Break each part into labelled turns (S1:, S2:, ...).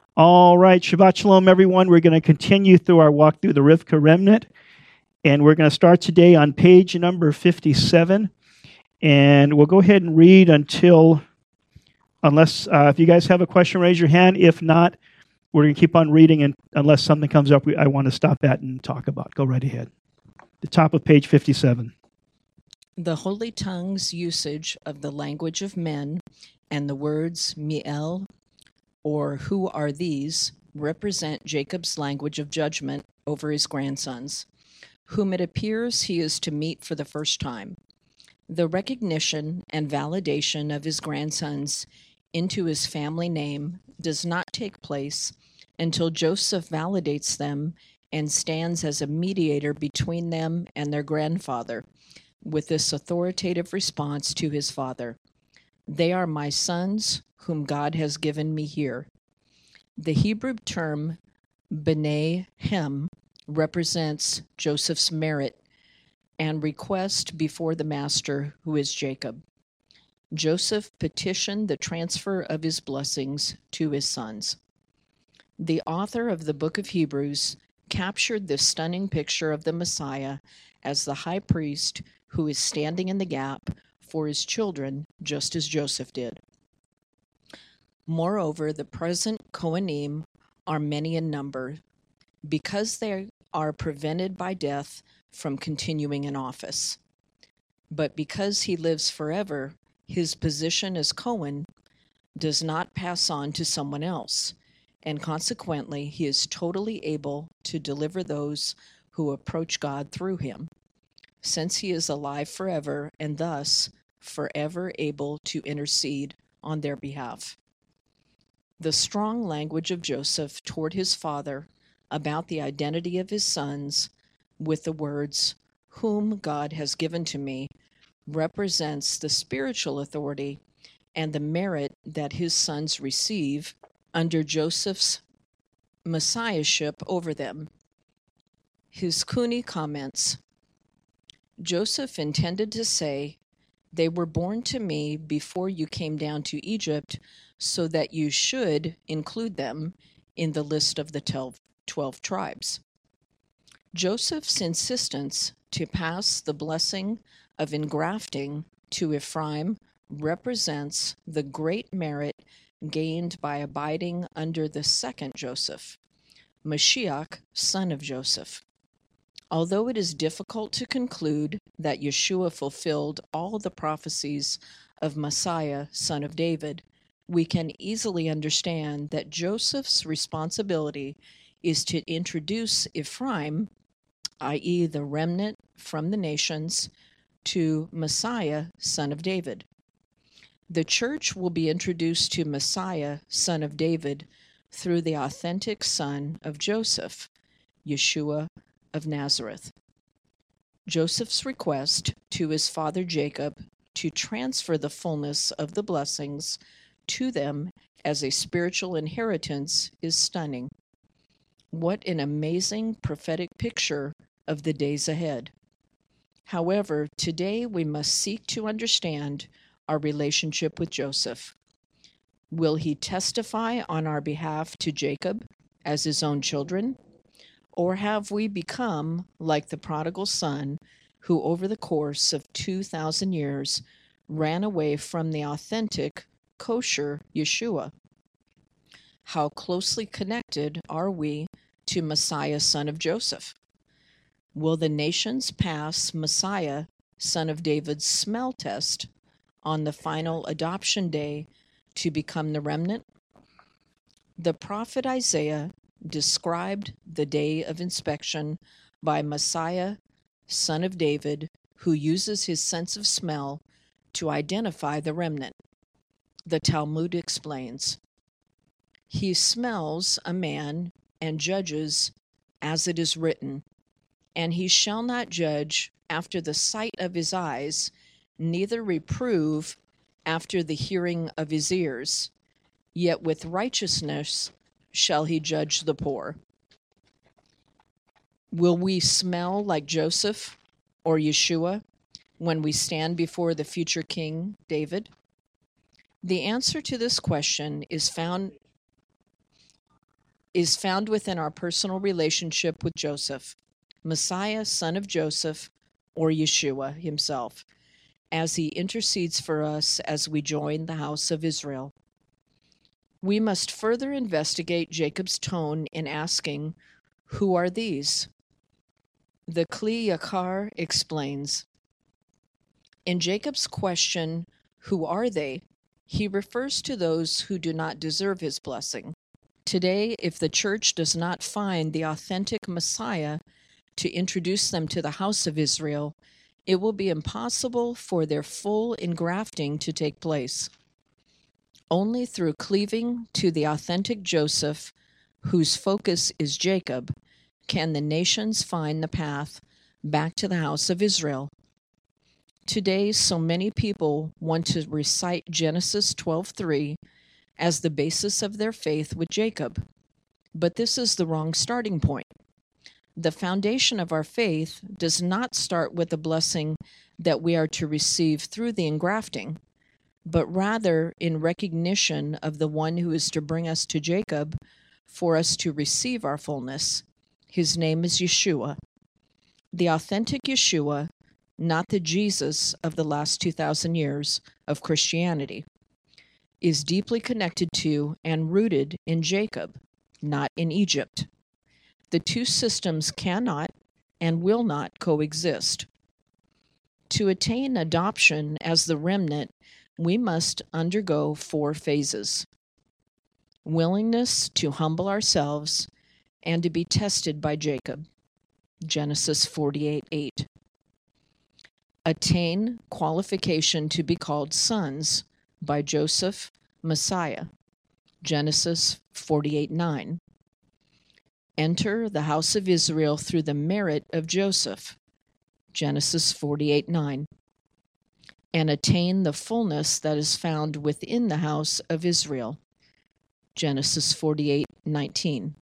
S1: All right, Shabbat Shalom, everyone. We're going to continue through our walk through the Rivka Remnant, and we're going to start today on page number 57, and we'll go ahead and read unless if you guys have a question, raise your hand. If not, we're going to keep on reading, and unless something comes up I want to stop at and talk about. Go right ahead. The top of page 57.
S2: The Holy Tongue's usage of the language of men and the words mi'el, or who are these, represent Jacob's language of judgment over his grandsons, whom it appears he is to meet for the first time. The recognition and validation of his grandsons into his family name does not take place until Joseph validates them and stands as a mediator between them and their grandfather, with this authoritative response to his father: "They are my sons, whom God has given me here." The Hebrew term B'nai Hem represents Joseph's merit and request before the master, who is Jacob. Joseph petitioned the transfer of his blessings to his sons. The author of the book of Hebrews captured this stunning picture of the Messiah as the high priest who is standing in the gap for his children, just as Joseph did. Moreover, the present Kohanim are many in number, because they are prevented by death from continuing in office. But because he lives forever, his position as Cohen does not pass on to someone else, and consequently he is totally able to deliver those who approach God through him, since he is alive forever and thus forever able to intercede on their behalf. The strong language of Joseph toward his father about the identity of his sons with the words, "whom God has given to me," represents the spiritual authority and the merit that his sons receive under Joseph's messiahship over them. His Kuni comments, Joseph intended to say, "They were born to me before you came down to Egypt, so that you should include them in the list of the 12 tribes." Joseph's insistence to pass the blessing of engrafting to Ephraim represents the great merit gained by abiding under the second Joseph, Mashiach, son of Joseph. Although it is difficult to conclude that Yeshua fulfilled all the prophecies of Messiah, son of David, we can easily understand that Joseph's responsibility is to introduce Ephraim, i.e., the remnant from the nations, to Messiah, son of David. The church will be introduced to Messiah, son of David, through the authentic son of Joseph, Yeshua of Nazareth. Joseph's request to his father Jacob to transfer the fullness of the blessings to them as a spiritual inheritance is stunning. What an amazing prophetic picture of the days ahead. However, today we must seek to understand our relationship with Joseph. Will he testify on our behalf to Jacob as his own children? Or have we become like the prodigal son who over the course of 2,000 years ran away from the authentic, kosher Yeshua? How closely connected are we to Messiah, son of Joseph? Will the nations pass Messiah, son of David's smell test on the final adoption day to become the remnant? The prophet Isaiah described the day of inspection by Messiah, son of David, who uses his sense of smell to identify the remnant. The Talmud explains, "He smells a man and judges as it is written, and he shall not judge after the sight of his eyes, neither reprove after the hearing of his ears, yet with righteousness shall he judge the poor." Will we smell like Joseph or Yeshua when we stand before the future King David? The answer to this question is found is found within our personal relationship with Joseph, Messiah, son of Joseph, or Yeshua himself, as he intercedes for us as we join the house of Israel. We must further investigate Jacob's tone in asking, "Who are these?" The Kli Yakar explains, in Jacob's question, "Who are they?" he refers to those who do not deserve his blessing. Today, if the church does not find the authentic Messiah to introduce them to the house of Israel, it will be impossible for their full engrafting to take place. Only through cleaving to the authentic Joseph, whose focus is Jacob, can the nations find the path back to the house of Israel. Today, so many people want to recite Genesis 12:3 as the basis of their faith with Jacob, but this is the wrong starting point. The foundation of our faith does not start with the blessing that we are to receive through the engrafting, but rather in recognition of the one who is to bring us to Jacob for us to receive our fullness. His name is Yeshua. The authentic Yeshua, not the Jesus of the last 2,000 years of Christianity, is deeply connected to and rooted in Jacob, not in Egypt. The two systems cannot and will not coexist. To attain adoption as the remnant, we must undergo 4 phases: willingness to humble ourselves and to be tested by Jacob, Genesis 48:8. Attain qualification to be called sons by Joseph, Messiah, Genesis 48:9. Enter the house of Israel through the merit of Joseph, Genesis 48:9. And attain the fullness that is found within the house of Israel, Genesis 48:19.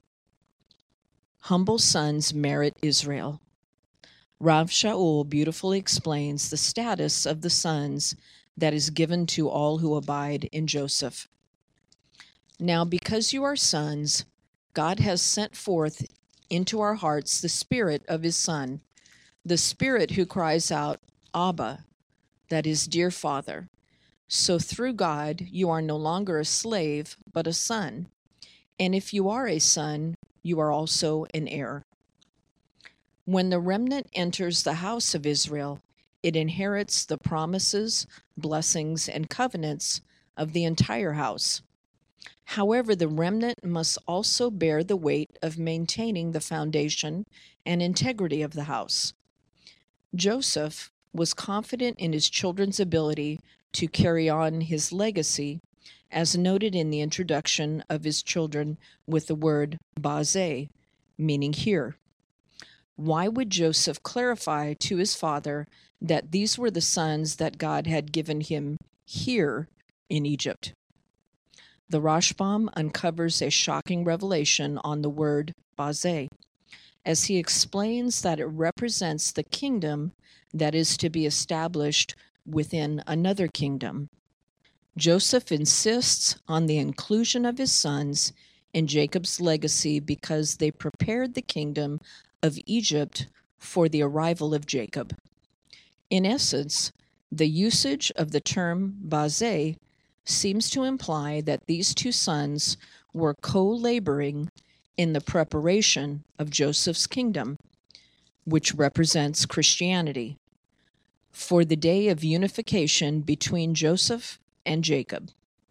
S2: Humble sons merit Israel. Rav Shaul beautifully explains the status of the sons that is given to all who abide in Joseph. Now, because you are sons, God has sent forth into our hearts the Spirit of His Son, the Spirit who cries out, Abba, that is, dear Father. So through God, you are no longer a slave, but a son. And if you are a son, you are also an heir. When the remnant enters the house of Israel, it inherits the promises, blessings, and covenants of the entire house. However, the remnant must also bear the weight of maintaining the foundation and integrity of the house. Joseph was confident in his children's ability to carry on his legacy, as noted in the introduction of his children with the word Bazeh, meaning here. Why would Joseph clarify to his father that these were the sons that God had given him here in Egypt? The Rashbam uncovers a shocking revelation on the word Bazeh, as he explains that it represents the kingdom that is to be established within another kingdom. Joseph insists on the inclusion of his sons in Jacob's legacy because they prepared the kingdom of Egypt for the arrival of Jacob. In essence, the usage of the term Bazeh seems to imply that these two sons were co-laboring in the preparation of Joseph's kingdom, which represents Christianity, for the day of unification between Joseph and Jacob.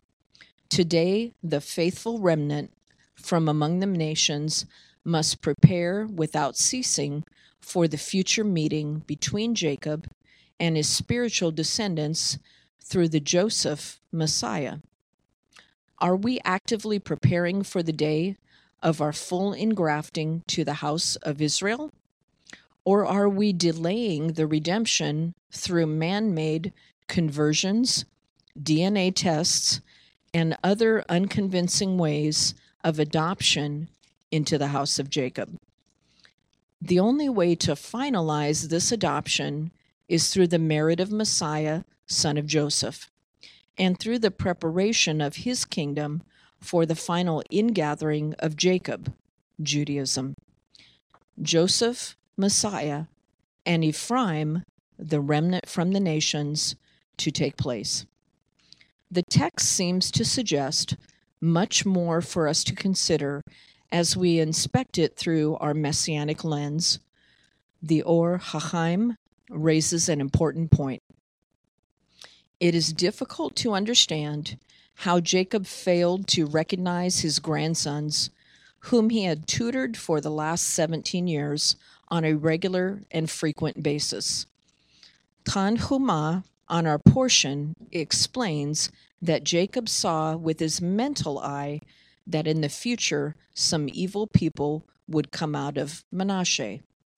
S2: Today, the faithful remnant from among the nations must prepare without ceasing for the future meeting between Jacob and his spiritual descendants through the Joseph Messiah. Are we actively preparing for the day of our full engrafting to the house of Israel? Or are we delaying the redemption through man-made conversions, DNA tests, and other unconvincing ways of adoption into the house of Jacob? The only way to finalize this adoption is through the merit of Messiah, son of Joseph, and through the preparation of his kingdom for the final ingathering of Jacob, Judaism, Joseph, Messiah, and Ephraim, the remnant from the nations, to take place. The text seems to suggest much more for us to consider as we inspect it through our messianic lens. The Or HaChaim raises an important point. It is difficult to understand how Jacob failed to recognize his grandsons, whom he had tutored for the last 17 years on a regular and frequent basis. Tanhuma, on our portion, explains that Jacob saw with his mental eye that in the future some evil people would come out of Manasseh.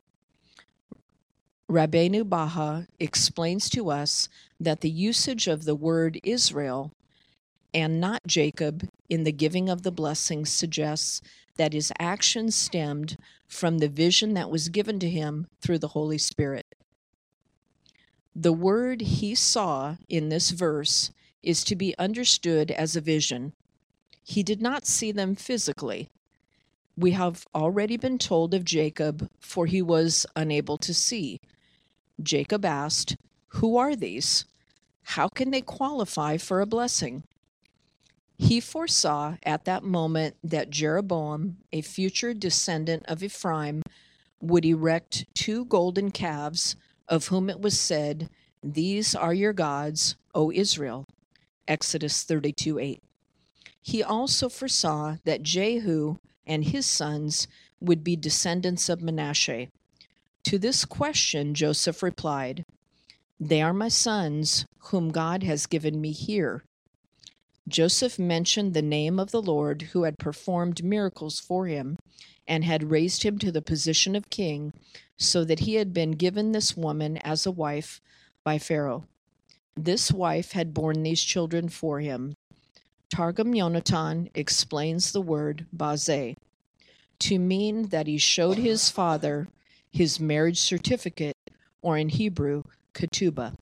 S2: Rabbeinu Baha explains to us that the usage of the word Israel and not Jacob in the giving of the blessings suggests that his actions stemmed from the vision that was given to him through the Holy Spirit. The word he saw in this verse is to be understood as a vision. He did not see them physically. We have already been told of Jacob, for he was unable to see. Jacob asked, "Who are these? How can they qualify for a blessing?" He foresaw at that moment that Jeroboam, a future descendant of Ephraim, would erect 2 golden calves, of whom it was said, "These are your gods, O Israel." Exodus 32:8. He also foresaw that Jehu and his sons would be descendants of Manasseh. To this question, Joseph replied, "They are my sons, whom God has given me here." Joseph mentioned the name of the Lord who had performed miracles for him and had raised him to the position of king, so that he had been given this woman as a wife by Pharaoh. This wife had borne these children for him. Targum Yonatan explains the word bazeh to mean that he showed his father his marriage certificate, or in Hebrew, ketubah.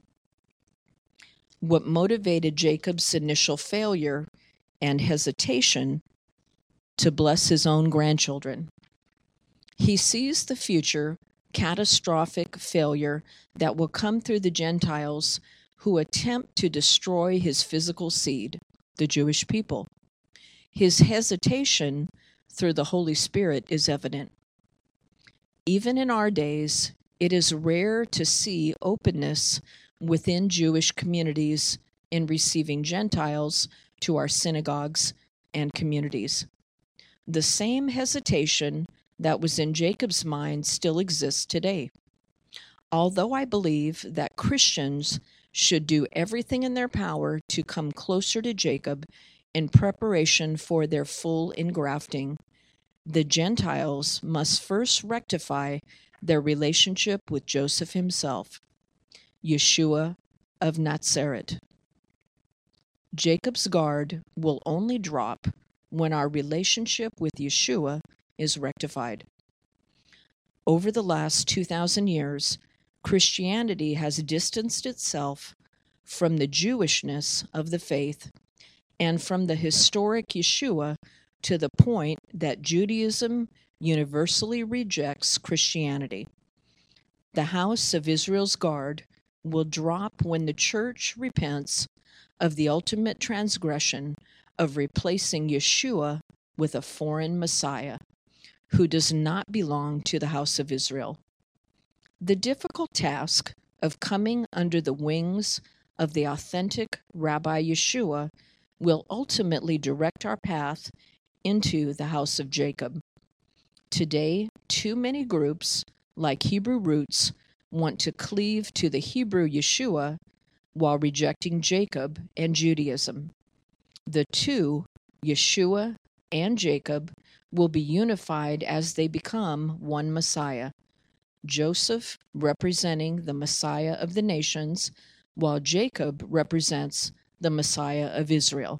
S2: What motivated Jacob's initial failure and hesitation to bless his own grandchildren? He sees the future catastrophic failure that will come through the Gentiles who attempt to destroy his physical seed, the Jewish people. His hesitation through the Holy Spirit is evident. Even in our days, it is rare to see openness within Jewish communities in receiving Gentiles to our synagogues and communities. The same hesitation that was in Jacob's mind still exists today. Although I believe that Christians should do everything in their power to come closer to Jacob in preparation for their full engrafting, the Gentiles must first rectify their relationship with Joseph himself, Yeshua of Nazareth. Jacob's guard will only drop when our relationship with Yeshua is rectified. Over the last 2,000 years, Christianity has distanced itself from the Jewishness of the faith and from the historic Yeshua to the point that Judaism universally rejects Christianity. The house of Israel's guard will drop when the church repents of the ultimate transgression of replacing Yeshua with a foreign Messiah who does not belong to the house of Israel. The difficult task of coming under the wings of the authentic Rabbi Yeshua will ultimately direct our path into the house of Jacob. Today, too many groups, like Hebrew Roots, want to cleave to the Hebrew Yeshua while rejecting Jacob and Judaism. The two, Yeshua and Jacob, will be unified as they become one Messiah. Joseph representing the Messiah of the nations, while Jacob represents the Messiah of Israel.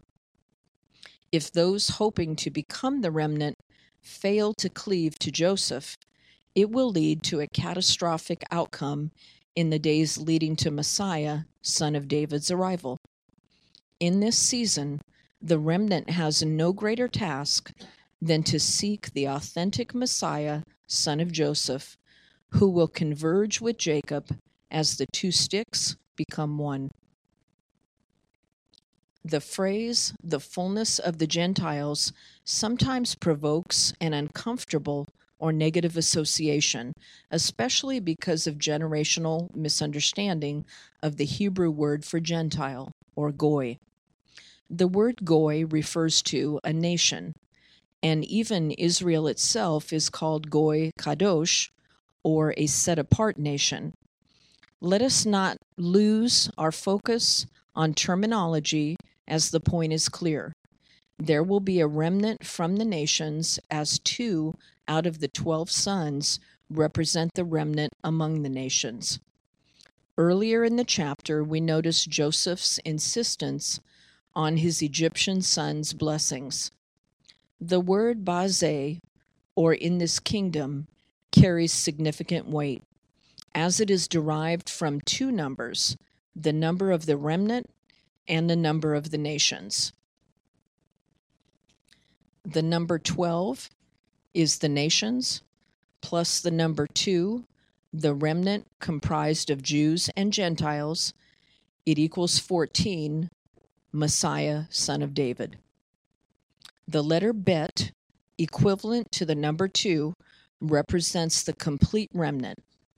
S2: If those hoping to become the remnant fail to cleave to Joseph, it will lead to a catastrophic outcome in the days leading to Messiah, son of David's arrival. In this season, The remnant has no greater task than to seek the authentic Messiah, son of Joseph, who will converge with Jacob as the two sticks become one. The phrase, the fullness of the Gentiles, sometimes provokes an uncomfortable or negative association, especially because of generational misunderstanding of the Hebrew word for Gentile, or goy. The word goy refers to a nation, and even Israel itself is called goy kadosh, or a set-apart nation. Let us not lose our focus on terminology, as the point is clear. There will be a remnant from the nations, as 2 out of the 12 sons represent the remnant among the nations. Earlier in the chapter, we notice Joseph's insistence on his Egyptian sons' blessings. The word bazeh, or in this kingdom, carries significant weight, as it is derived from 2 numbers, the number of the remnant and the number of the nations. The number 12 is the nations, plus the number 2, the remnant comprised of Jews and Gentiles. It equals 14, Messiah, son of David. The letter bet, equivalent to the number 2, represents the complete remnant,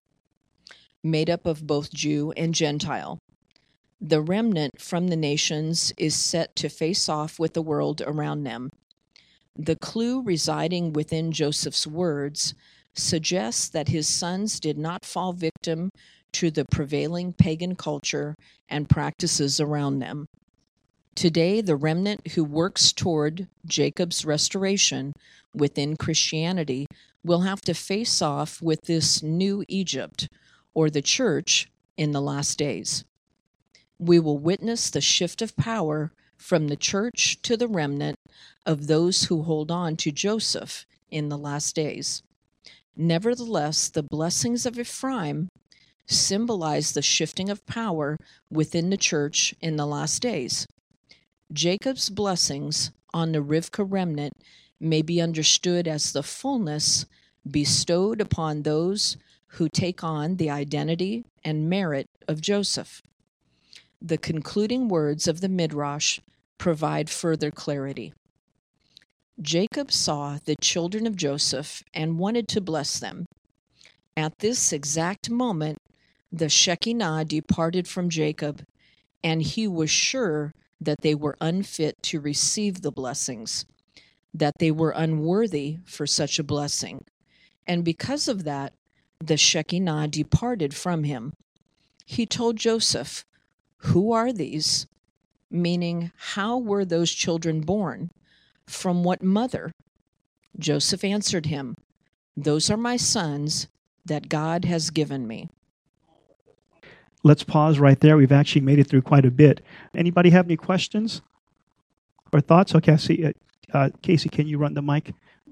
S2: made up of both Jew and Gentile. The remnant from the nations is set to face off with the world around them. The clue residing within Joseph's words suggests that his sons did not fall victim to the prevailing pagan culture and practices around them. Today, the remnant who works toward Jacob's restoration within Christianity will have to face off with this new Egypt, or the church, in the last days. We will witness the shift of power from the church to the remnant of those who hold on to Joseph in the last days. Nevertheless, the blessings of Ephraim symbolize the shifting of power within the church in the last days. Jacob's blessings on the Rivka remnant may be understood as the fullness bestowed upon those who take on the identity and merit of Joseph. The concluding words of the Midrash provide further clarity. Jacob saw the children of Joseph and wanted to bless them. At this exact moment, the Shekinah departed from Jacob, and he was sure that they were unfit to receive the blessings, that they were unworthy for such a blessing. And because of that, the Shekinah departed from him. He told Joseph, "Who are these?" Meaning, how were those children born? From what mother? Joseph answered him, "Those are my sons that God has given me."
S1: Let's pause right there. We've actually made it through quite a bit. Anybody have any questions or thoughts? Okay, I see. Casey, can you run the mic?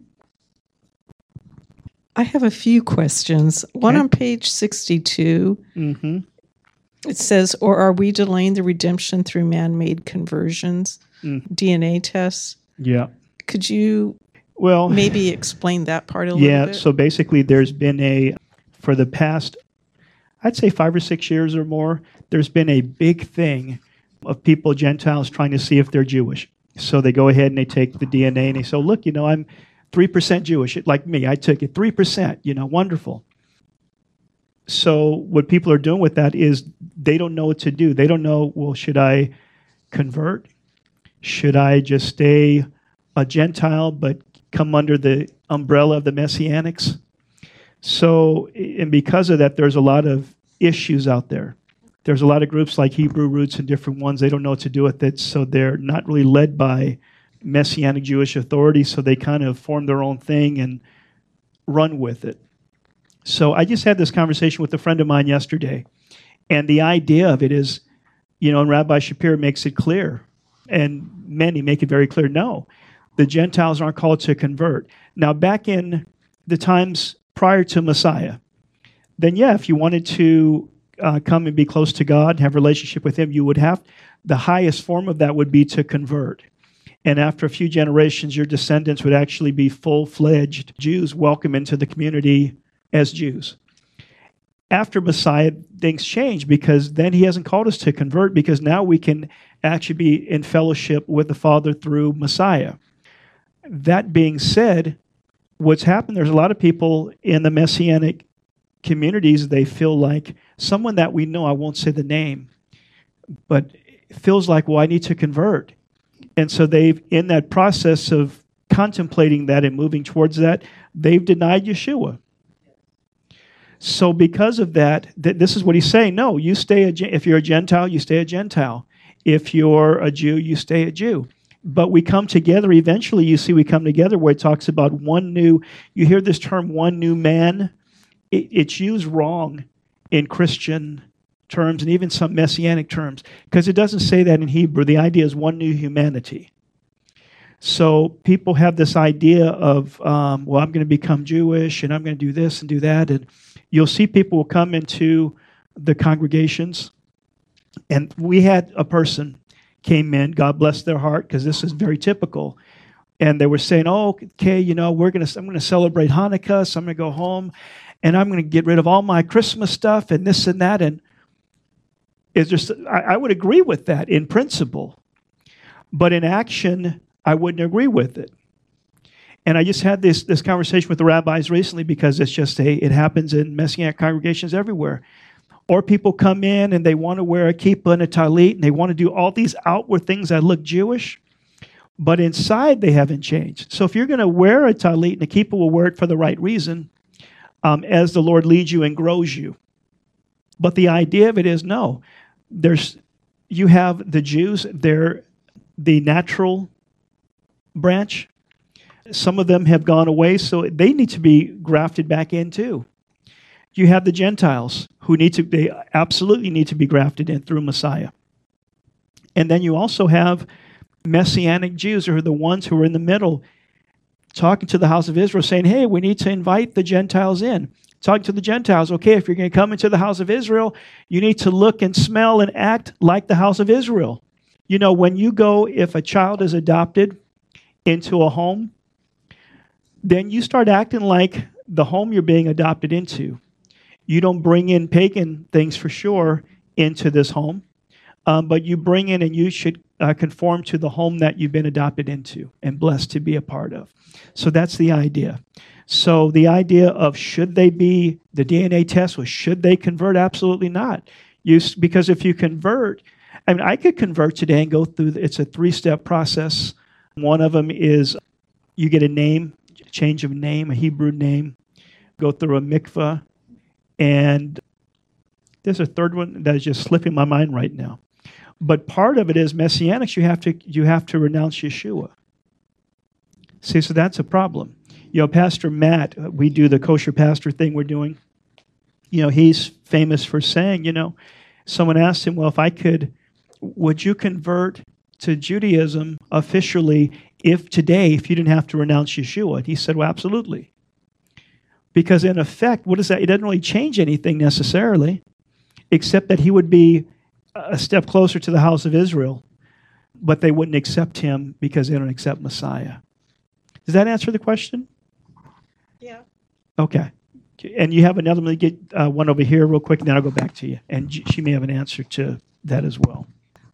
S3: I have a few questions. One on page 62.
S1: Mm-hmm.
S3: It says, "Or are we delaying the redemption through man-made conversions, DNA tests?"
S1: Yeah.
S3: Could you
S1: Well,
S3: maybe explain that part a little bit?
S1: yeah, so basically there's been for the past, I'd say 5 or 6 years or more, there's been a big thing of people, Gentiles, trying to see if they're Jewish. So they go ahead and they take the DNA and they say, look, I'm 3% Jewish. Like me, I took it 3%, wonderful. So what people are doing with that is they don't know what to do. They don't know, well, should I convert? Should I just stay a Gentile but come under the umbrella of the Messianics? So, and because of that, there's a lot of issues out there. There's a lot of groups like Hebrew Roots and different ones. They don't know what to do with it, so they're not really led by Messianic Jewish authority, so they kind of form their own thing and run with it. So I just had this conversation with a friend of mine yesterday, and the idea of it is, and Rabbi Shapiro makes it clear, and many make it very clear, no, the Gentiles aren't called to convert. Now, back in the times prior to Messiah, then yeah, if you wanted to come and be close to God, have a relationship with Him, you would have, the highest form of that would be to convert. And after a few generations, your descendants would actually be full-fledged Jews, welcome into the community as Jews. After Messiah, things change because then he hasn't called us to convert, because now we can actually be in fellowship with the Father through Messiah. That being said, what's happened, there's a lot of people in the Messianic communities, they feel like someone that we know, I won't say the name, but feels like, well, I need to convert. And so they've, in that process of contemplating that and moving towards that, they've denied Yeshua. So because of that, this is what he's saying. No, you stay if you're a Gentile, you stay a Gentile. If you're a Jew, you stay a Jew. But we come together, eventually you see we come together where it talks about you hear this term, one new man. It's used wrong in Christian terms and even some Messianic terms, because it doesn't say that in Hebrew. The idea is one new humanity. So people have this idea of, well, I'm going to become Jewish and I'm going to do this and do that. And you'll see people will come into the congregations. And we had a person came in, God bless their heart, because this is very typical. And they were saying, oh, okay, I'm going to celebrate Hanukkah, so I'm going to go home and I'm going to get rid of all my Christmas stuff and this and that. And it's just, I would agree with that in principle. But in action, I wouldn't agree with it. And I just had this conversation with the rabbis recently, because it's just it happens in Messianic congregations everywhere. Or people come in and they want to wear a kippah and a talit, and they want to do all these outward things that look Jewish, but inside they haven't changed. So if you're going to wear a talit, and a kippah will wear it for the right reason, as the Lord leads you and grows you. But the idea of it is, no, you have the Jews, they're the natural branch. Some of them have gone away, so they need to be grafted back in too. You have the Gentiles who they absolutely need to be grafted in through Messiah. And then you also have Messianic Jews, who are the ones who are in the middle, talking to the house of Israel, saying, hey, we need to invite the Gentiles in. Talking to the Gentiles, okay, if you're going to come into the house of Israel, you need to look and smell and act like the house of Israel. When you go, if a child is adopted into a home, then you start acting like the home you're being adopted into. You don't bring in pagan things for sure into this home, but you bring in, and you should conform to the home that you've been adopted into and blessed to be a part of. So that's the idea. So the idea of should they be, the DNA test was, should they convert? Absolutely not. Because if you convert, I could convert today and go through, it's a 3-step process. One of them is you get a name, change of name, a Hebrew name, go through a mikvah, and there's a third one that is just slipping my mind right now. But part of it is Messianics, you have to renounce Yeshua. See, so that's a problem. Pastor Matt, we do the kosher pastor thing we're doing. He's famous for saying, someone asked him, well, would you convert to Judaism officially if you didn't have to renounce Yeshua? And he said, well, absolutely. Because in effect, what is that? It doesn't really change anything necessarily, except that he would be a step closer to the house of Israel, but they wouldn't accept him because they don't accept Messiah. Does that answer the question?
S3: Yeah.
S1: Okay. And you have another, let me get one over here real quick, and then I'll go back to you. And she may have an answer to that as well.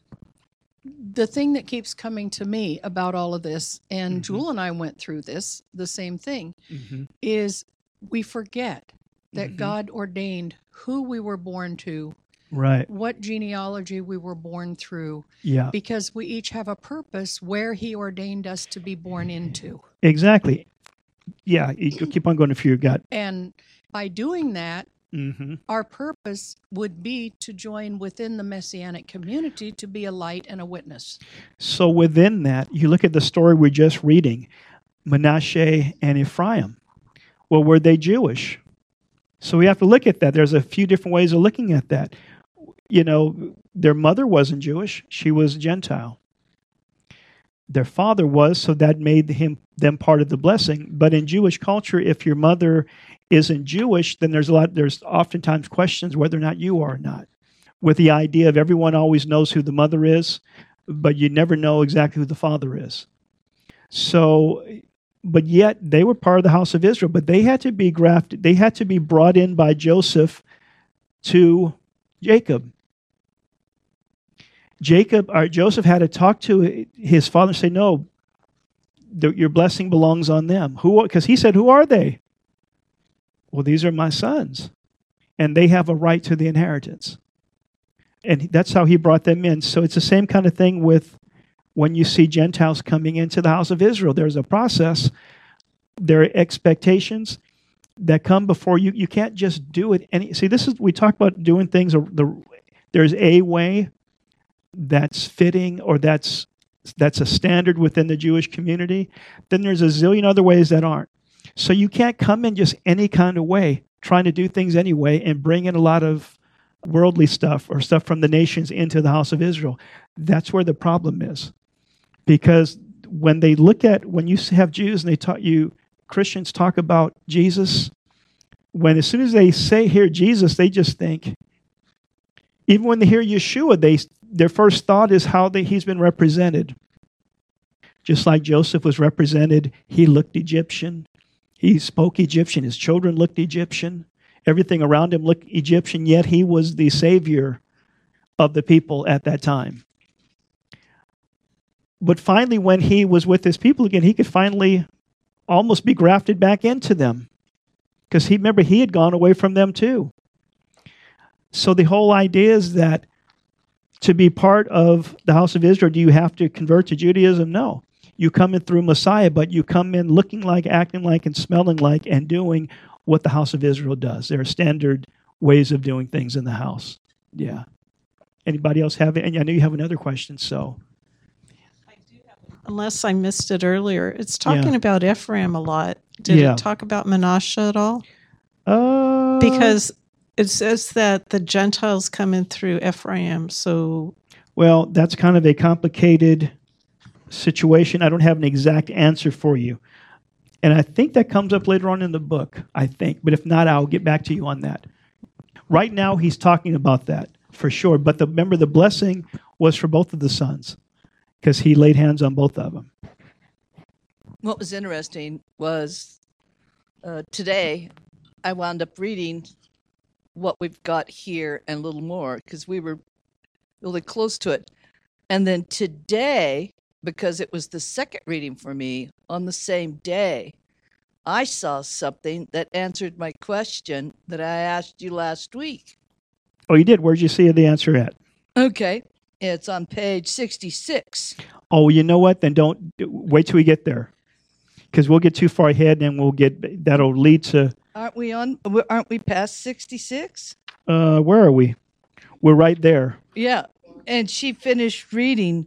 S4: The thing that keeps coming to me about all of this, and Jewel and I went through this, the same thing, is we forget that God ordained who we were born to,
S1: right? What
S4: genealogy we were born through, because we each have a purpose where He ordained us to be born into.
S1: Exactly. Yeah, you keep on going if you got.
S4: And by doing that, our purpose would be to join within the Messianic community to be a light and a witness.
S1: So within that, you look at the story we're just reading, Manasseh and Ephraim. Well, were they Jewish? So we have to look at that. There's a few different ways of looking at that. Their mother wasn't Jewish. She was Gentile. Their father was, so that made them part of the blessing. But in Jewish culture, if your mother isn't Jewish, then there's oftentimes questions whether or not you are or not. With the idea of everyone always knows who the mother is, but you never know exactly who the father is. So, but yet they were part of the house of Israel, but they had to be grafted. They had to be brought in by Joseph to Jacob. Joseph had to talk to his father and say, no, your blessing belongs on them. Because he said, who are they? Well, these are my sons, and they have a right to the inheritance. And that's how he brought them in. So it's the same kind of thing with when you see Gentiles coming into the house of Israel. There's a process. There are expectations that come before you. You can't just do it. We talk about doing things. There's a way that's fitting, or that's a standard within the Jewish community. Then there's a zillion other ways that aren't. So you can't come in just any kind of way, trying to do things anyway, and bring in a lot of worldly stuff or stuff from the nations into the house of Israel. That's where the problem is. Because when you have Jews and Christians talk about Jesus, as soon as they hear Jesus, they just think, even when they hear Yeshua, their first thought is how he's been represented. Just like Joseph was represented, he looked Egyptian. He spoke Egyptian. His children looked Egyptian. Everything around him looked Egyptian, yet he was the savior of the people at that time. But finally, when he was with his people again, he could finally almost be grafted back into them. Because he had gone away from them too. So the whole idea is that to be part of the house of Israel, do you have to convert to Judaism? No. You come in through Messiah, but you come in looking like, acting like, and smelling like, and doing what the house of Israel does. There are standard ways of doing things in the house. Yeah. Anybody else have it? And I know you have another question, so.
S3: Unless I missed it earlier. It's talking about Ephraim a lot. Did it talk about Manasseh at all? Because it says that the Gentiles come in through Ephraim, so.
S1: Well, that's kind of a complicated situation. I don't have an exact answer for you. And I think that comes up later on in the book, I think. But if not, I'll get back to you on that. Right now, he's talking about that, for sure. But remember, the blessing was for both of the sons, because he laid hands on both of them.
S5: What was interesting was today I wound up reading what we've got here and a little more, because we were really close to it. And then today, because it was the second reading for me, on the same day, I saw something that answered my question that I asked you last week.
S1: Oh, you did? Where'd you see the answer at?
S5: Okay. It's on page 66.
S1: Oh, you know what? Then don't wait till we get there, because we'll get too far ahead, and that'll lead to.
S5: Aren't we past 66?
S1: Where are we? We're right there.
S5: Yeah, and she finished reading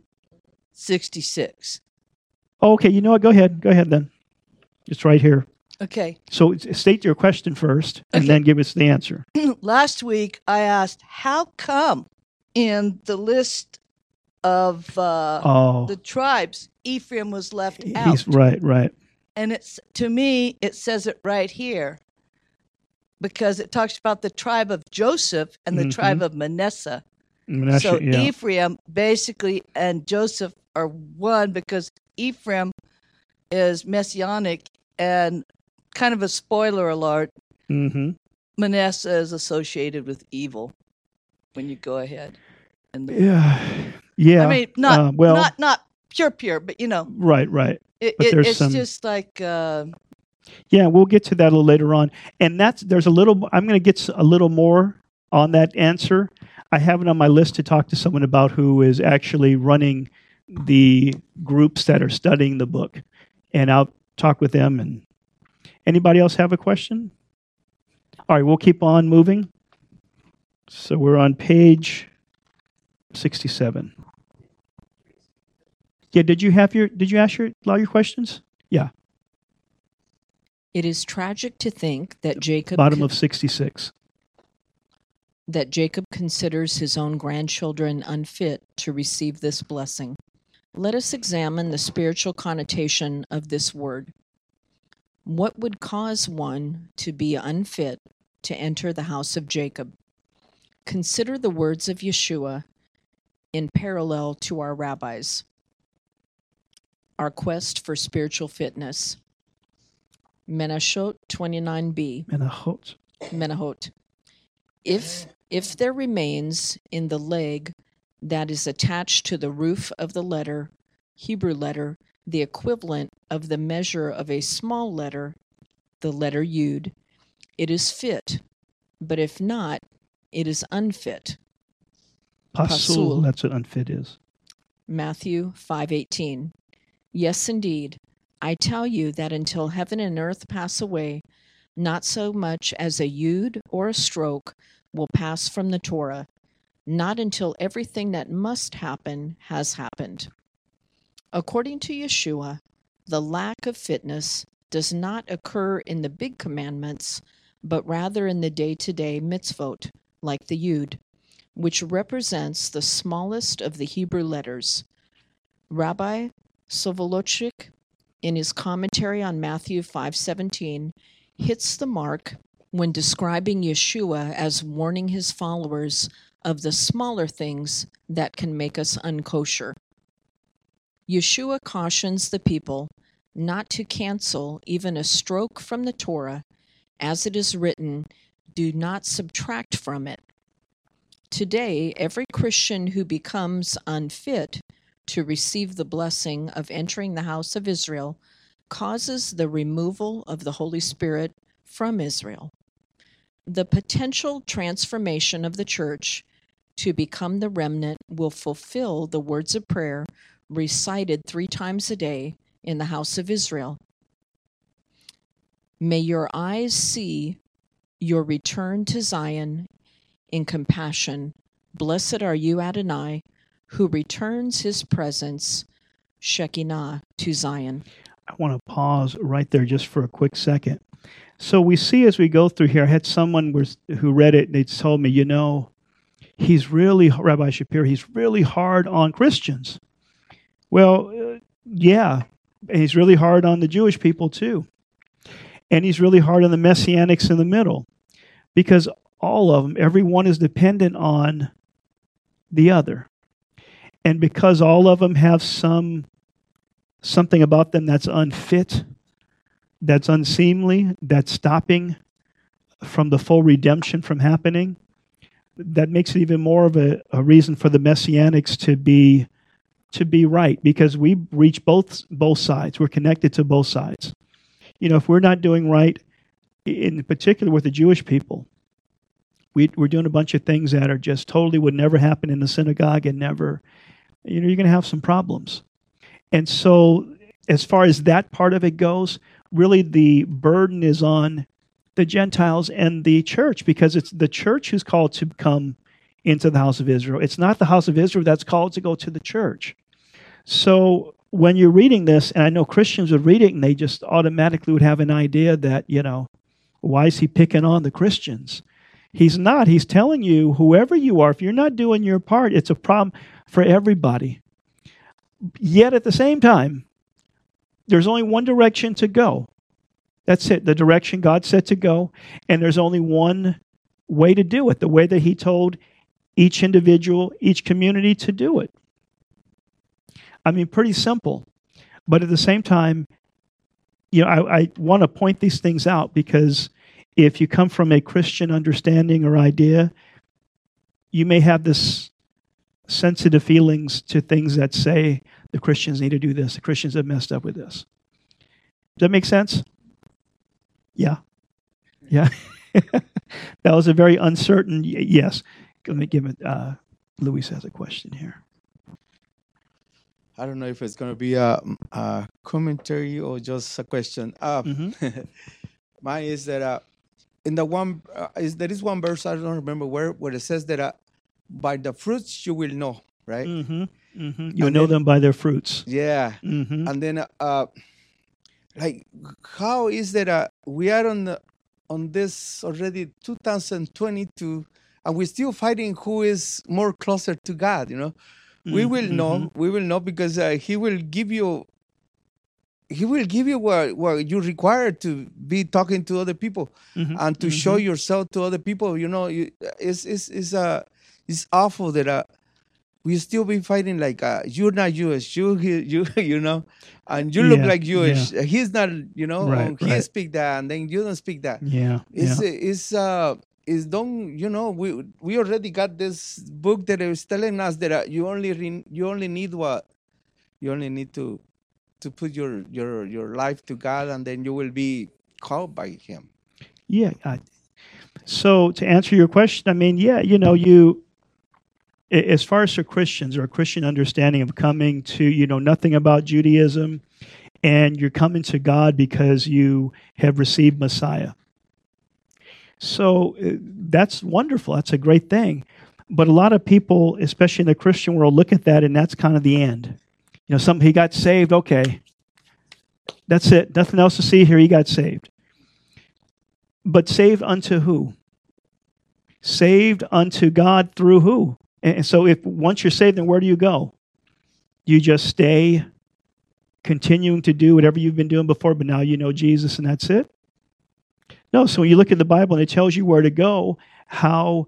S5: 66.
S1: Oh, okay, you know what? Go ahead then. It's right here.
S5: Okay.
S1: So state your question first, and then give us the answer.
S5: Last week I asked, how come in the list of the tribes, Ephraim was left out?
S1: He's right.
S5: And to me, it says it right here, because it talks about the tribe of Joseph and the tribe of Manasseh. So Ephraim basically and Joseph are one, because Ephraim is messianic, and kind of a spoiler alert, Manasseh is associated with evil. When you go ahead,
S1: yeah.
S5: I mean, not pure, but you know.
S1: Right.
S5: It's just like.
S1: Yeah, we'll get to that a little later on, and there's a little. I'm going to get a little more on that answer. I have it on my list to talk to someone about who is actually running the groups that are studying the book, and I'll talk with them. And anybody else have a question? All right, we'll keep on moving. So we're on page 67. Yeah, did you ask all your questions? Yeah.
S2: It is tragic to think that Jacob
S1: bottom of 66.
S2: That Jacob considers his own grandchildren unfit to receive this blessing. Let us examine the spiritual connotation of this word. What would cause one to be unfit to enter the house of Jacob? Consider the words of Yeshua in parallel to our rabbis. our quest for spiritual fitness. Menachot 29b. Menachot. If there remains in the leg that is attached to the roof of the letter, Hebrew letter, the equivalent of the measure of a small letter, the letter Yud, it is fit, but if not, it is unfit.
S1: Pasul, that's what unfit is.
S2: Matthew 5:18. Yes, indeed, I tell you that until heaven and earth pass away, not so much as a Yud or a stroke will pass from the Torah, not until everything that must happen has happened. According to Yeshua, the lack of fitness does not occur in the big commandments, but rather in the day-to-day mitzvot, like the Yud, which represents the smallest of the Hebrew letters. Rabbi Soloveitchik, in his commentary on Matthew 5:17, hits the mark when describing Yeshua as warning his followers of the smaller things that can make us unkosher. Yeshua cautions the people not to cancel even a stroke from the Torah, as it is written, do not subtract from it. Today, every Christian who becomes unfit to receive the blessing of entering the house of Israel causes the removal of the Holy Spirit from Israel. The potential transformation of the church to become the remnant will fulfill the words of prayer recited 3 times a day in the house of Israel. May your eyes see your return to Zion in compassion. Blessed are you, Adonai, who returns his presence, Shekinah, to Zion.
S1: I want to pause right there just for a quick second. So we see as we go through here, I had someone who read it, and they told me, he's really, Rabbi Shapiro, he's really hard on Christians. Well, yeah, he's really hard on the Jewish people too. And he's really hard on the Messianics in the middle, because all of them, everyone is dependent on the other. And because all of them have something about them that's unfit, that's unseemly, that's stopping from the full redemption from happening, that makes it even more of a reason for the Messianics to be right, because we reach both sides. We're connected to both sides. If we're not doing right, in particular with the Jewish people, we're doing a bunch of things that are just totally would never happen in the synagogue, and never, you're going to have some problems. And so as far as that part of it goes, really the burden is on the Gentiles and the church, because it's the church who's called to come into the house of Israel. It's not the house of Israel that's called to go to the church. So when you're reading this, and I know Christians would read it and they just automatically would have an idea that, why is he picking on the Christians? He's not. He's telling you, whoever you are, if you're not doing your part, it's a problem for everybody. Yet at the same time, there's only one direction to go. That's it, the direction God said to go. And there's only one way to do it, the way that he told each individual, each community to do it. I mean, pretty simple. But at the same time, I want to point these things out, because if you come from a Christian understanding or idea, you may have this sensitive feelings to things that say the Christians need to do this, the Christians have messed up with this. Does that make sense? Yeah. That was a very uncertain yes. Let me give it, Luis has a question here.
S6: I don't know if it's going to be a commentary or just a question. Mine is that in the one there is one verse, I don't remember where it says that by the fruits you will know, right?
S1: You'll know them by their fruits.
S6: Yeah. And then like, how is that we are on this already 2022, and we're still fighting who is more closer to God, We will know because he will give you what you require to be talking to other people and to show yourself to other people. It's awful that we still be fighting like you're not Jewish, you know, and you look like Jewish. Yeah. He's not, you know. He speak that, and then you don't speak that.
S1: Yeah,
S6: It's don't, you know, we already got this book that is telling us that you only need what you only need to put your life to God, and then you will be called by Him.
S1: Yeah. So to answer your question, I mean, yeah, you know, as far as for Christians or a Christian understanding of coming to, you know, nothing about Judaism, and you're coming to God because you have received Messiah. So that's wonderful. That's a great thing. But a lot of people, especially in the Christian world, look at that and that's kind of the end. You know, he got saved, okay. That's it. Nothing else to see here. He got saved. But saved unto who? Saved unto God through who? And so if once you're saved, then where do you go? You just stay continuing to do whatever you've been doing before, but now you know Jesus and that's it? No, so when you look at the Bible and it tells you where to go, how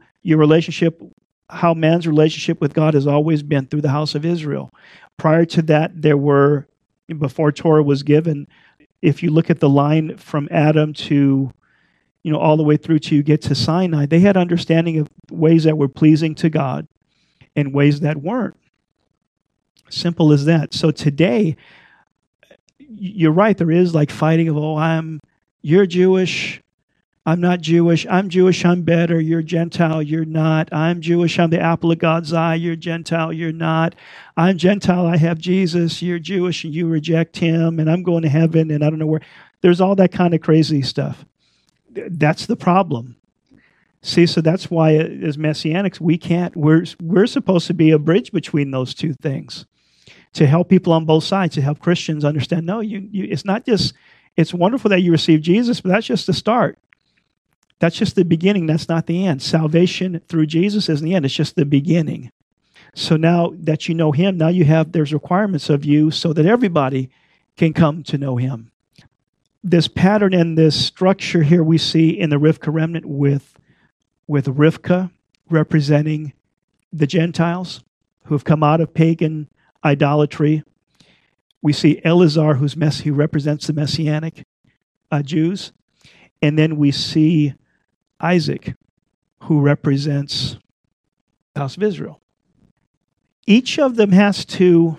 S1: man's relationship with God has always been through the house of Israel. Prior to that, before Torah was given, if you look at the line from Adam to, you know, all the way through to you get to Sinai, they had understanding of ways that were pleasing to God and ways that weren't. Simple as that. So today, you're right, there is like fighting of, you're Jewish, I'm not Jewish. I'm Jewish, I'm better. You're Gentile, you're not. I'm Jewish, I'm the apple of God's eye. You're Gentile, you're not. I'm Gentile, I have Jesus. You're Jewish and you reject him, and I'm going to heaven and I don't know where. There's all that kind of crazy stuff. That's the problem. See, so that's why as Messianics, we're supposed to be a bridge between those two things to help people on both sides, to help Christians understand, no, it's not just, it's wonderful that you receive Jesus, but that's just the start. That's just the beginning. That's not the end. Salvation through Jesus isn't the end. It's just the beginning. So now that you know him, there's requirements of you so that everybody can come to know him. This pattern and this structure here we see in the Rivka remnant with Rivka representing the Gentiles who have come out of pagan idolatry. We see Eleazar, who represents the Messianic Jews. And then we see Isaac, who represents the house of Israel. Each of them has to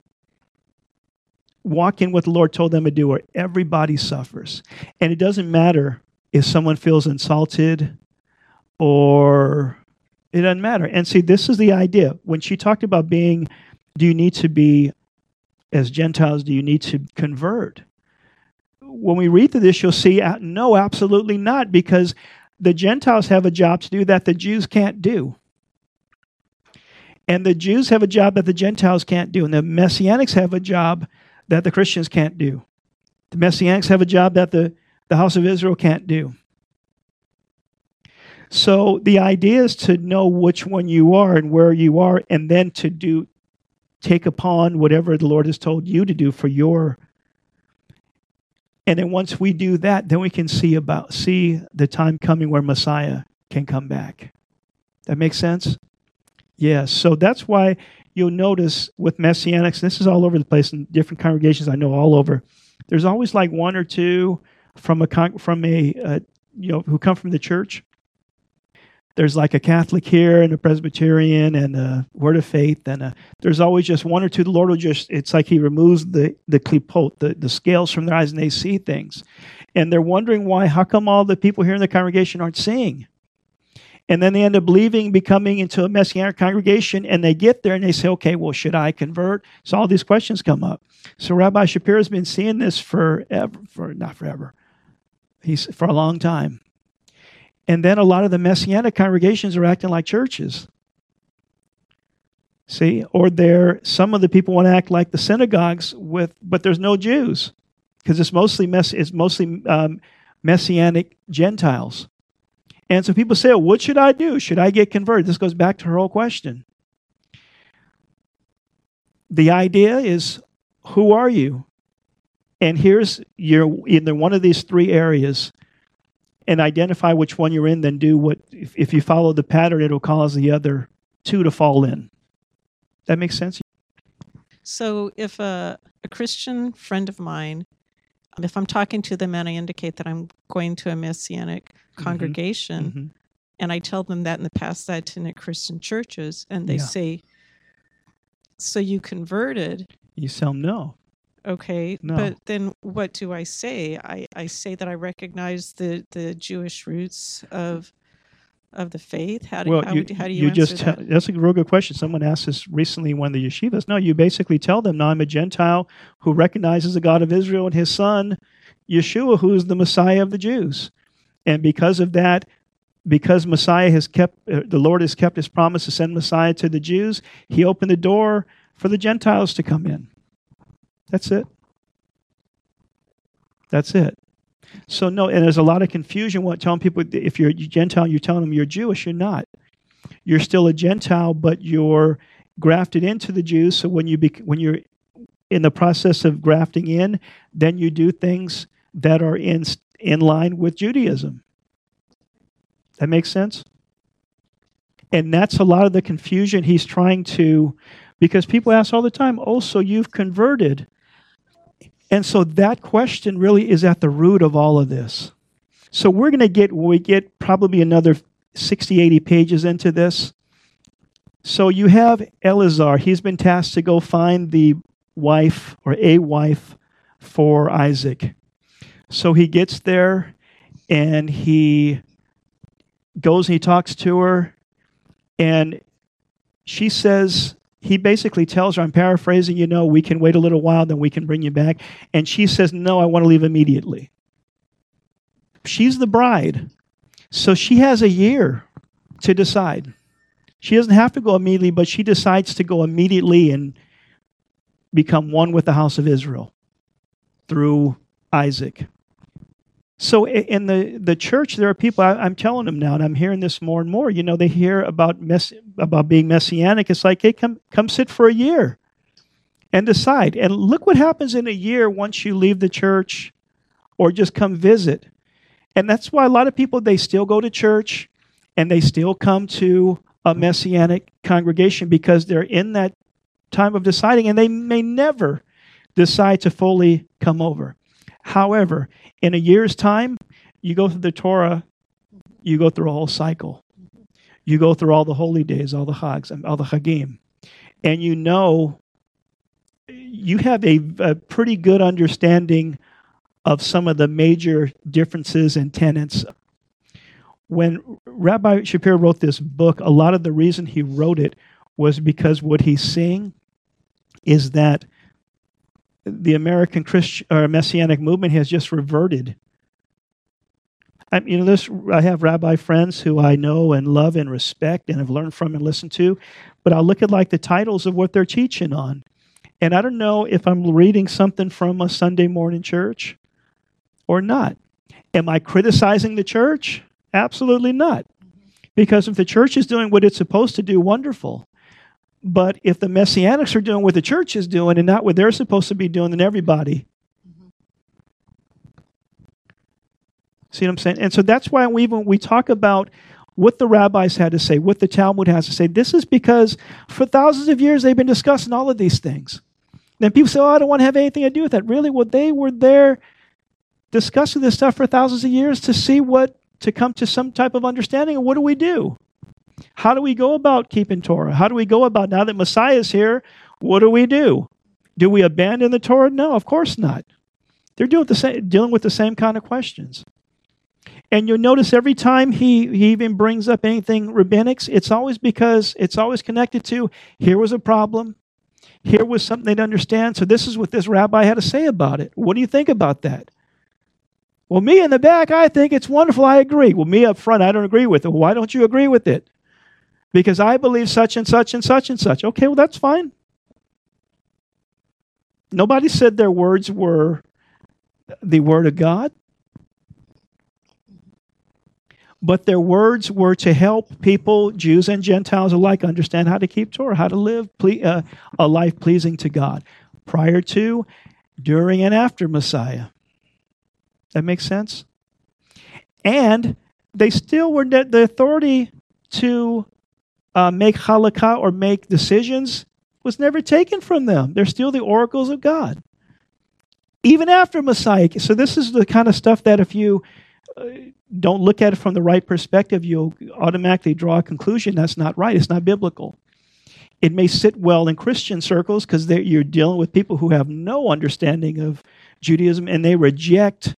S1: walk in what the Lord told them to do, or everybody suffers. And it doesn't matter if someone feels insulted or it doesn't matter. And see, this is the idea. When she talked about do you need to be, as Gentiles, do you need to convert? When we read through this, you'll see, no, absolutely not, because the Gentiles have a job to do that the Jews can't do. And the Jews have a job that the Gentiles can't do. And the Messianics have a job that the Christians can't do. The Messianics have a job that the house of Israel can't do. So the idea is to know which one you are and where you are, and then to take upon whatever the Lord has told you to do for your. And then once we do that, then we can see the time coming where Messiah can come back. That makes sense? Yes. So that's why you'll notice with Messianics, this is all over the place in different congregations I know all over. There's always like one or two who come from the church. There's like a Catholic here and a Presbyterian and a Word of Faith, and there's always just one or two. The Lord will it's like he removes the klipot, the scales from their eyes, and they see things. And they're wondering why, how come all the people here in the congregation aren't seeing? And then they end up becoming into a Messianic congregation, and they get there and they say, okay, well, should I convert? So all these questions come up. So Rabbi Shapiro has been seeing this for a long time. And then a lot of the Messianic congregations are acting like churches. See? Or some of the people want to act like the synagogues but there's no Jews. Because it's mostly Messianic Gentiles. And so people say, what should I do? Should I get converted? This goes back to her whole question. The idea is, who are you? And you're in one of these three areas. And identify which one you're in, then do what, if you follow the pattern, it'll cause the other two to fall in. That makes sense?
S3: So if a Christian friend of mine, if I'm talking to them and I indicate that I'm going to a Messianic congregation, and I tell them that in the past I attended Christian churches, and they say, so you converted?
S1: You tell them no.
S3: Okay, no. But then what do I say? I say that I recognize the Jewish roots of the faith. How do you answer that?
S1: That's a real good question. Someone asked this recently in one of the yeshivas. No, you basically tell them, no, I'm a Gentile who recognizes the God of Israel and his son, Yeshua, who is the Messiah of the Jews. And because of that, because Messiah the Lord has kept his promise to send Messiah to the Jews, he opened the door for the Gentiles to come in. That's it. That's it. So no, and there's a lot of confusion when telling people if you're a Gentile, you're telling them you're Jewish. You're not. You're still a Gentile, but you're grafted into the Jews. So when you're in the process of grafting in, then you do things that are in line with Judaism. That makes sense? And that's a lot of the confusion he's trying to, because people ask all the time, oh, so you've converted. And so that question really is at the root of all of this. So we're going to we get probably another 60, 80 pages into this. So you have Eleazar. He's been tasked to go find the wife or a wife for Isaac. So he gets there and he goes and he talks to her. And she says, he basically tells her, I'm paraphrasing, we can wait a little while, then we can bring you back. And she says, no, I want to leave immediately. She's the bride. So she has a year to decide. She doesn't have to go immediately, but she decides to go immediately and become one with the house of Israel through Isaac. So in the church, there are people, I'm telling them now, and I'm hearing this more and more, they hear about being Messianic. It's like, hey, come sit for a year and decide. And look what happens in a year once you leave the church or just come visit. And that's why a lot of people, they still go to church and they still come to a Messianic congregation because they're in that time of deciding, and they may never decide to fully come over. However, in a year's time, you go through the Torah, you go through a whole cycle. You go through all the holy days, all the Chags, all the Chagim. And you have a pretty good understanding of some of the major differences and tenets. When Rabbi Shapiro wrote this book, a lot of the reason he wrote it was because what he's seeing is that the American Christian or Messianic movement has just reverted. I have rabbi friends who I know and love and respect and have learned from and listened to, but I'll look at the titles of what they're teaching on. And I don't know if I'm reading something from a Sunday morning church or not. Am I criticizing the church? Absolutely not. Because if the church is doing what it's supposed to do, wonderful. But if the Messianics are doing what the church is doing and not what they're supposed to be doing, then everybody. See what I'm saying? And so that's why when we talk about what the rabbis had to say, what the Talmud has to say, this is because for thousands of years they've been discussing all of these things. Then people say, I don't want to have anything to do with that. Really? Well, they were there discussing this stuff for thousands of years to come to some type of understanding of what do we do? How do we go about keeping Torah? How do we go about, now that Messiah is here, what do we do? Do we abandon the Torah? No, of course not. They're dealing with the same kind of questions. And you'll notice every time he even brings up anything rabbinics, it's always connected to, here was a problem, here was something they'd understand, so this is what this rabbi had to say about it. What do you think about that? Well, me in the back, I think it's wonderful, I agree. Well, me up front, I don't agree with it. Well, why don't you agree with it? Because I believe such and such and such and such. Okay, well, that's fine. Nobody said their words were the word of God. But their words were to help people, Jews and Gentiles alike, understand how to keep Torah, how to live a life pleasing to God, prior to, during, and after Messiah. That makes sense? And they still were the authority to make halakha or make decisions was never taken from them. They're still the oracles of God. Even after Messiah. So this is the kind of stuff that if you don't look at it from the right perspective, you'll automatically draw a conclusion that's not right. It's not biblical. It may sit well in Christian circles because you're dealing with people who have no understanding of Judaism, and they reject.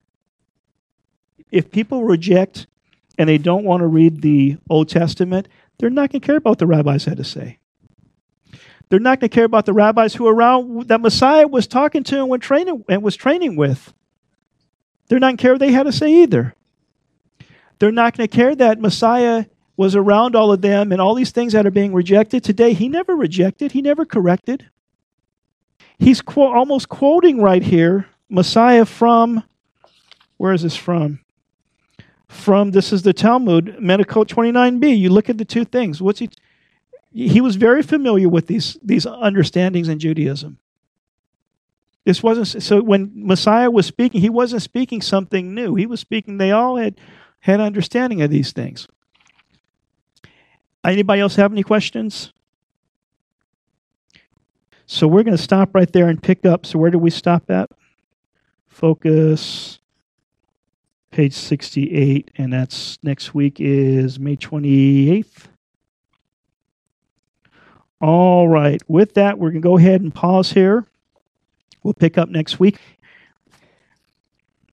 S1: If people reject and they don't want to read the Old Testament, they're not going to care about what the rabbis had to say. They're not going to care about the rabbis who were around that Messiah was talking to and was training with. They're not going to care what they had to say either. They're not going to care that Messiah was around all of them and all these things that are being rejected today. He never rejected. He never corrected. He's almost quoting right here Messiah from, where is this from? This is the Talmud, Medicot 29b. You look at the two things. He was very familiar with these understandings in Judaism. This wasn't, so when Messiah was speaking, he wasn't speaking something new. He was speaking, they all had understanding of these things. Anybody else have any questions? So we're going to stop right there and pick up. So where do we stop at? Focus, page 68, and that's next week is May 28th. All right. With that, we're going to go ahead and pause here. We'll pick up next week.